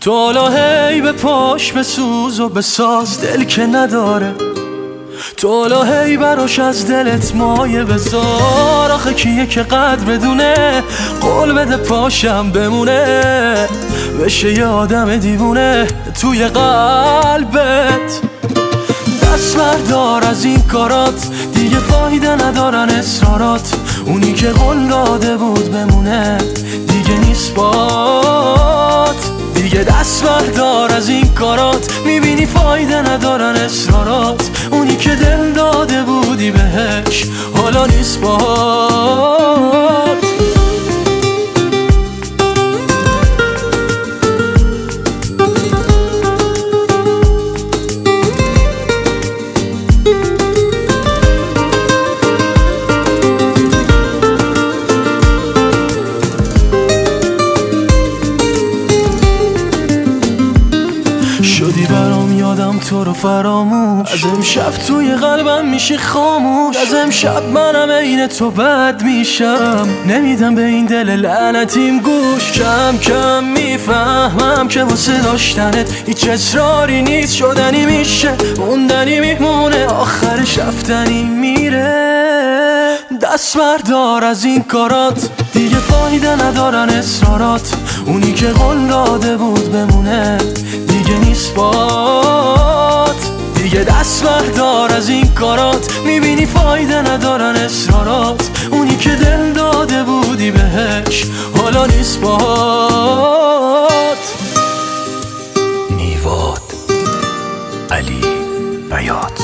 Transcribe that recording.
تو حالا هی به پاش بسوز و بساز دل که نداره، تو حالا هی براش از دلت مایه بذار. آخه کیه که قدر بدونه، قول بده پاشم بمونه، بشه یه آدم دیوونه توی قلبت. دست بردار از این کارات، دیگه فایده ندارن اصرارات. اونی که قول داده بود بمونه دیگه نیست بات. دیگه دست بردار از این کارات، میبینی فایده ندارن اصرارات. اونی که دل داده بودی بهش حالا نیست بات. شدی برام یادم تو رو فراموش، از امشب توی قلبم میشی خاموش. از امشب منم عین تو بد میشم، نمیدم به این دل لعنتیم گوش. کم کم میفهمم که واسه داشتنت هیچ اصراری نیست. شدنی میشه موندنی میمونه، آخرش رفتنی میره. دست بردار از این کارات، دیگه فایده ندارن اصرارات. اونی که قول داده بود بمونه دیگه نیست بات. دیگه دست بردار از این کارات، میبینی فایده ندارن اصرارات. اونی که دل داده بودی بهش حالا نیست بات. نیواد علی بیات.